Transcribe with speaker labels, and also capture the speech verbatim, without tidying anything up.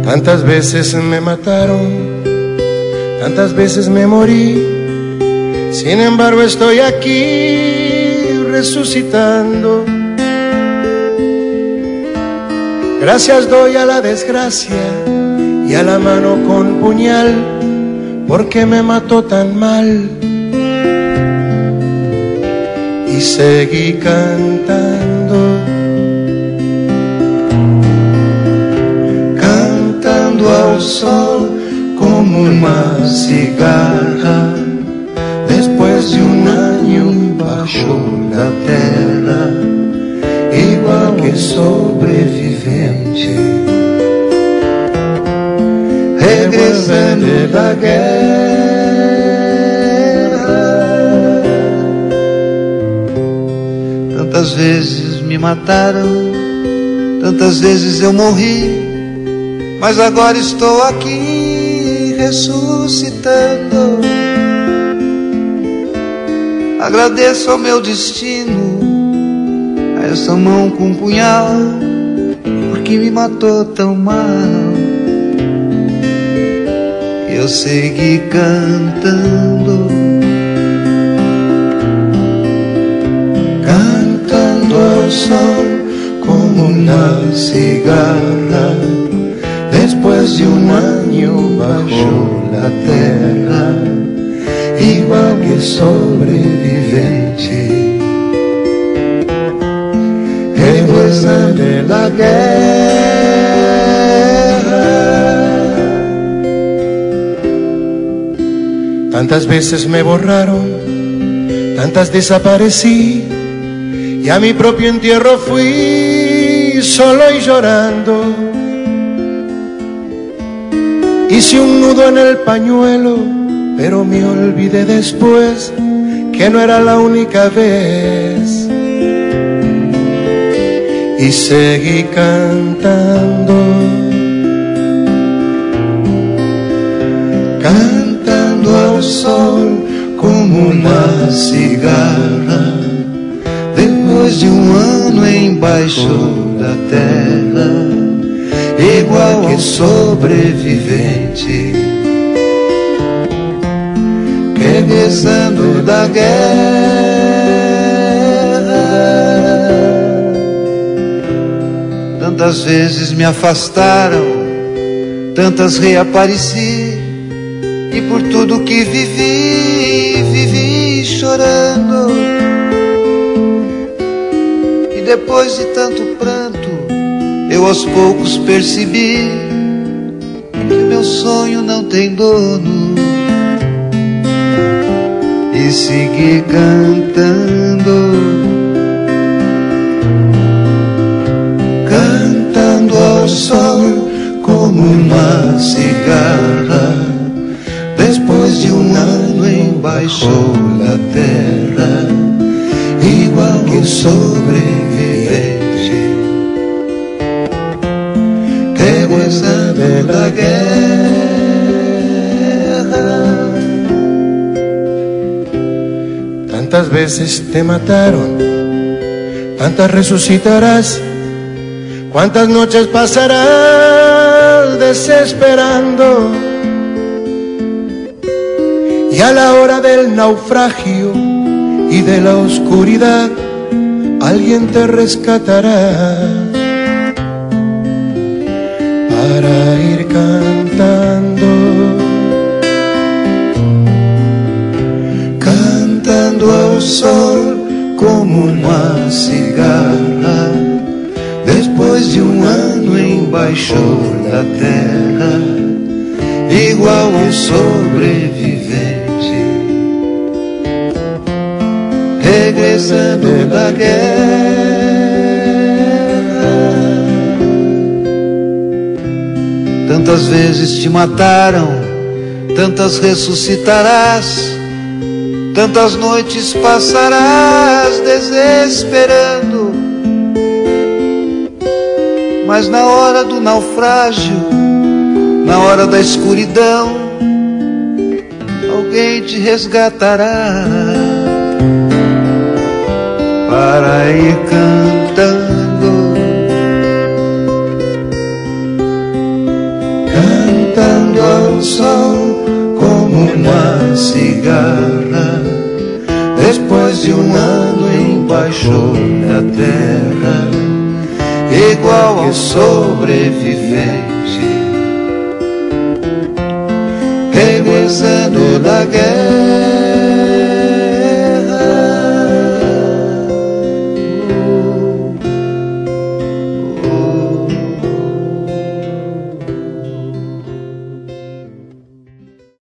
Speaker 1: Tantas veces me mataron, tantas veces me morí, sin embargo estoy aquí resucitando. Gracias doy a la desgracia y a la mano con puñal, porque me mató tan mal. Y seguí cantando, cantando al sol como una cigarra. Después de un año bajo la tierra, igual que sobreviviente, regresando de la guerra.
Speaker 2: Tantas vezes me mataram, tantas vezes eu morri, mas agora estou aqui ressuscitando. Agradeço ao meu destino, a essa mão com um punhal, porque me matou tão mal. Eu segui cantando,
Speaker 1: cantando ao sol como una cigarra. Después de un año bajo la tierra, igual que sobreviviente, regresando de la guerra. Tantas veces me borraron, tantas desaparecí, y a mi propio entierro fui solo y llorando. Hice un nudo en el pañuelo, pero me olvidé después que no era la única vez. Y seguí cantando, cantando al sol como una cigarra. Después de un año embaixo da terra, igual que sobrevivente, regresando da guerra.
Speaker 2: tantas vezes me afastaram, tantas reapareci, e por tudo que vivi, vivi chorando. E depois de tanto pranto, eu aos poucos percebi que meu sonho não tem dono, e segui cantando,
Speaker 1: cantando ao sol como uma cigarra. Depois de um ano embaixo da terra, igual que sobrevivente, regresando da guerra. Tantas veces te mataron, tantas resucitarás, cuántas noches pasarás desesperando. Y a la hora del naufragio y de la oscuridad, alguien te rescatará para ir cantando, cantando al sol como una cigarra. Después de un año embaixo da terra, igual que sobrevivente, regresando da guerra.
Speaker 2: tantas vezes te mataram, tantas ressuscitarás, tantas noites passarás desesperando. Mas na hora do naufrágio, na hora da escuridão, alguém te resgatará para ir cantando, o sol como uma cigarra. Depois de um ano empaixone a terra, igual ao sobrevivente, revezando da guerra.